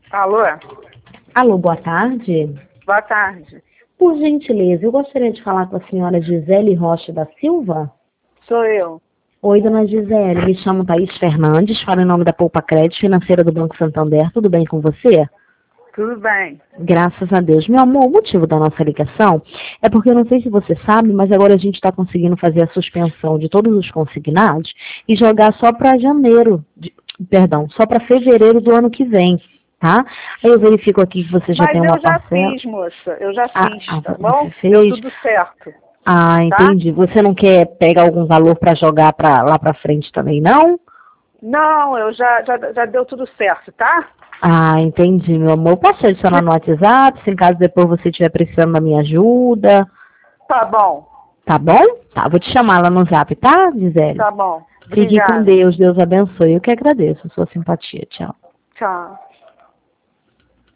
Alô? Alô, boa tarde. Boa tarde. Por gentileza, eu gostaria de falar com a senhora Gisele Rocha da Silva. Sou eu. Oi, dona Gisele, me chamo Thaís Fernandes, falo em nome da Poupa Crédito Financeira do Banco Santander. Tudo bem com você? Tudo bem. Graças a Deus. Meu amor, o motivo da nossa ligação é porque eu não sei se você sabe, mas agora a gente está conseguindo fazer a suspensão de todos os consignados e jogar só para só para fevereiro do ano que vem, tá? Aí eu verifico aqui que você já tem uma parcela. Mas eu já fiz, moça. Eu já fiz, tá Você bom? fez? Deu tudo certo. Ah, entendi. Você não quer pegar algum valor para jogar lá para frente também, não? Não, eu já deu tudo certo, tá? Ah, entendi, meu amor. Posso adicionar no WhatsApp, se em caso depois você estiver precisando da minha ajuda? Tá bom. Tá bom? Tá, vou te chamar lá no Zap, tá, Gisele? Tá bom. Fique com Obrigada. Deus, Deus abençoe. Eu que agradeço a sua simpatia. Tchau. Tchau.